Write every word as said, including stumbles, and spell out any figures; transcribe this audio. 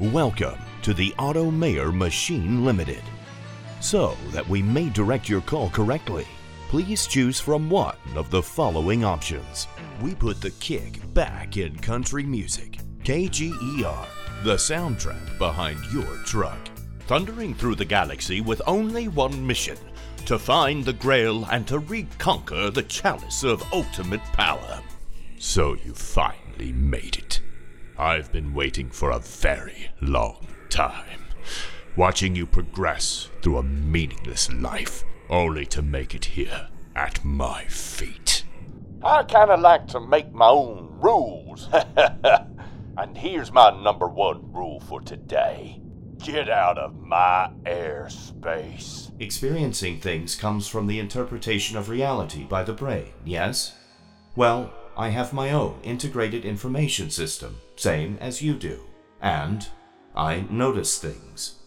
Welcome to the Auto Mayor Machine Limited. So that we may direct your call correctly, please choose from one of the following options. We put the kick back in country music. K G E R, the soundtrack behind your truck. Thundering through the galaxy with only one mission, to find the Grail and to reconquer the chalice of ultimate power. So you finally made it. I've been waiting for a very long time, watching you progress through a meaningless life, only to make it here at my feet. I kinda like to make my own rules. And here's my number one rule for today. Get out of my airspace. Experiencing things comes from the interpretation of reality by the brain, yes? Well, I have my own integrated information system, same as you do. And I notice things.